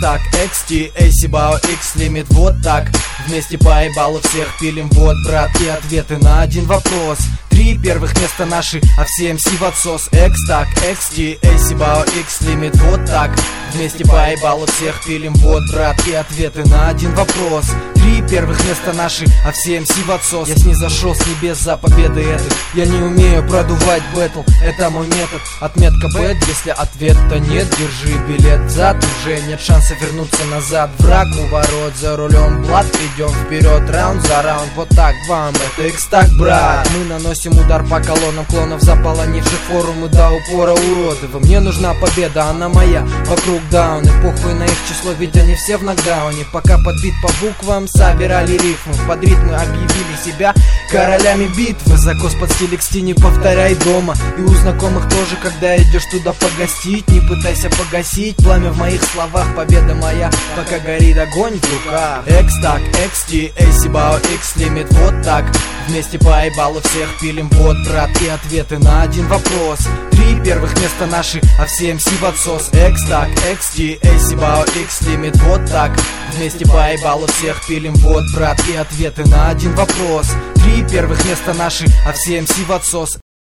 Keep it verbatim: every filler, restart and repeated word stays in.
X-Stack, X T, A C, Bao, X-Limit, вот так. Вместе по ебалу всех пилим, вот, брат, и ответы на один вопрос. Три первых места наши, а все эм си в отсос. X-Stack, X T, A C, Bao, X-Limit, вот так. Вместе по ебалу всех пилим, вот, брат, и ответы на один вопрос. Три первых места наши, а все эм си в отсос. Я снизошел с небес за победы этой. Я не умею продувать бэтл, это мой метод. Отметка бэт, если ответа нет, держи билет взад. Уже нет шанса вернуться назад. Враг у ворот, за рулем блат, идем вперед, раунд за раунд. Вот так вам, это X-Stack, брат. Мы наносим удар по колоннам клонов, заполонивших форумы до упора уродовы. Мне нужна победа, она моя, вокруг дауны. Похуй на их число, ведь они все в нокдауне. Пока подбит по буквам, собирали рифмы. Под ритмы объявили себя королями битвы. Закос под стиль икс ти не повторяй дома. И у знакомых тоже, когда идешь туда погостить. Не пытайся погасить пламя в моих словах. Победа моя, пока горит огонь в руках. X-Stack, X T, A C, Bao, X-Limit, вот так. Вместе по ебалу всех пилим, вот, брат, и ответы на один вопрос. Три первых места наши, а все эм си в отсос. X-Stack, X T, A C, Bao, X-Limit, вот так. Вместе по ебалу всех пилим, вот, брат, и ответы на один вопрос. Три первых места наши, а все эм си в отсос.